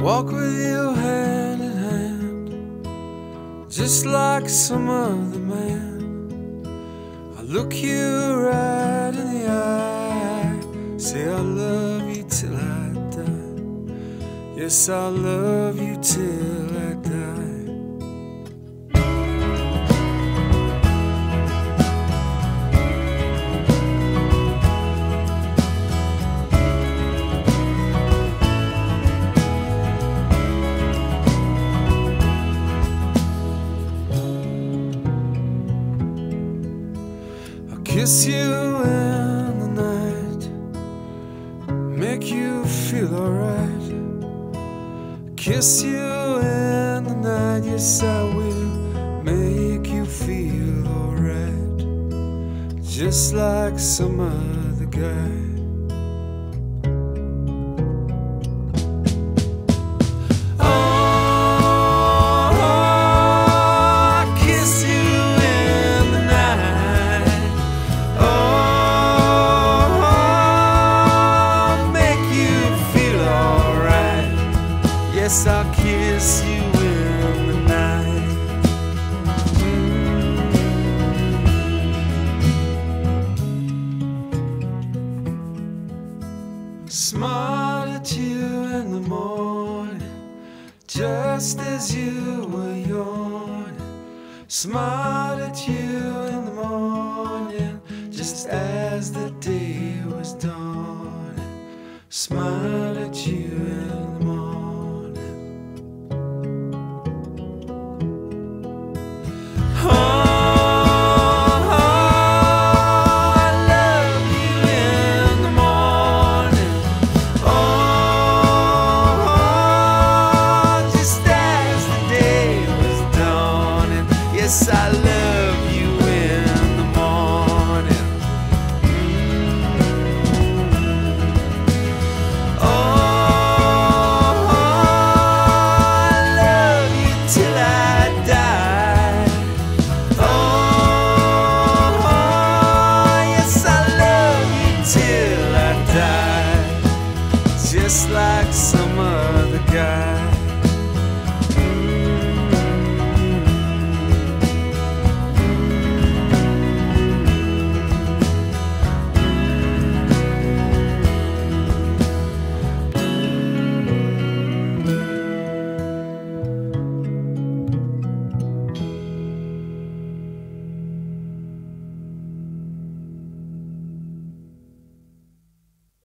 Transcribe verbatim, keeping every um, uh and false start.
walk with you hand in hand, just like some other man. I look you right in the eye, say I love you till I die. Yes, I love you till I die. Kiss you in the night, make you feel alright. Kiss you in the night, yes I will, make you feel alright, just like some other guy. Yes, I'll kiss you in the night. Mm. Smiled at you in the morning, just as you were yawning. Smiled at you in the morning, just as the day was dawning. Smiled at you in the morning.